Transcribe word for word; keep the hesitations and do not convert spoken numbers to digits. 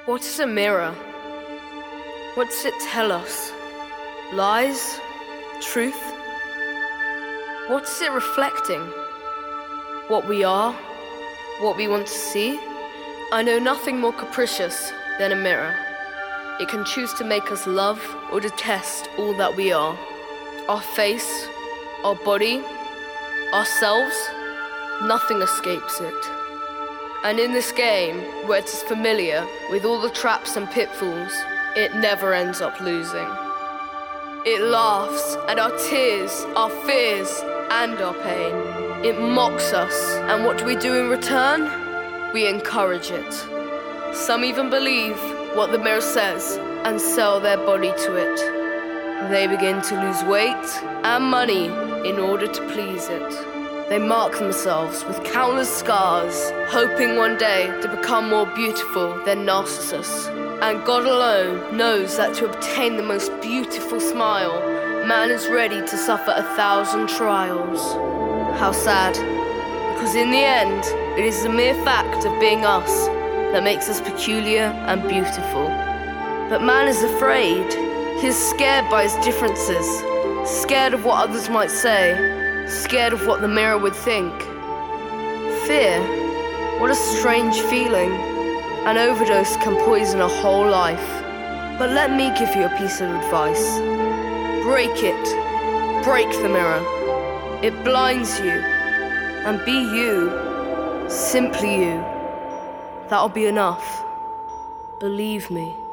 What is a mirror? What does it tell us? Lies? Truth? What is it reflecting? What we are? What we want to see? I know nothing more capricious than a mirror. It can choose to make us love or detest all that we are. Our face, our body, ourselves, nothing escapes it. And in this game, where it is familiar with all the traps and pitfalls, it never ends up losing. It laughs at our tears, our fears, and our pain. It mocks us, and what do we do in return? We encourage it. Some even believe what the mirror says and sell their body to it. They begin to lose weight and money in order to please it. They mark themselves with countless scars, hoping one day to become more beautiful than Narcissus. And God alone knows that to obtain the most beautiful smile, man is ready to suffer a thousand trials. How sad, because in the end, it is the mere fact of being us that makes us peculiar and beautiful. But man is afraid. He is scared by his differences, scared of what others might say, scared of what the mirror would think. Fear, what a strange feeling. An overdose can poison a whole life. But let me give you a piece of advice. Break it. Break the mirror. It blinds you. And be you. Simply you. That'll be enough. Believe me.